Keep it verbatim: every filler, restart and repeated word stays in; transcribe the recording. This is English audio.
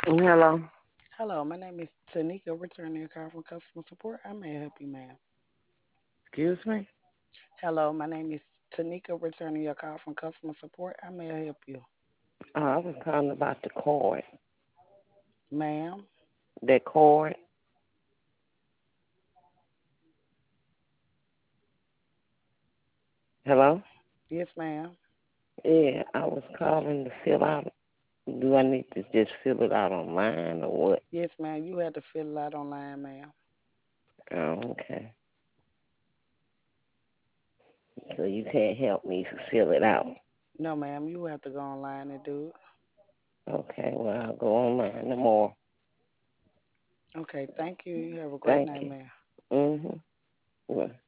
Hello. Hello, my name is Tanika, returning your call from customer support. I may help you, ma'am. Excuse me. Hello, my name is Tanika, returning your call from customer support. I may help you, Uh, I was calling about the cord. ma'am. That cord. Hello. Yes, ma'am. Yeah, I was calling to fill out. Do I need to just fill it out online or what? Yes, ma'am. You had to fill it out online, ma'am. Oh, okay. So you can't help me to fill it out. No, ma'am. You have to go online and do it. Okay. Well, I'll go online tomorrow. Okay, thank you. You have a great Thank night, you. ma'am. Mhm. Well.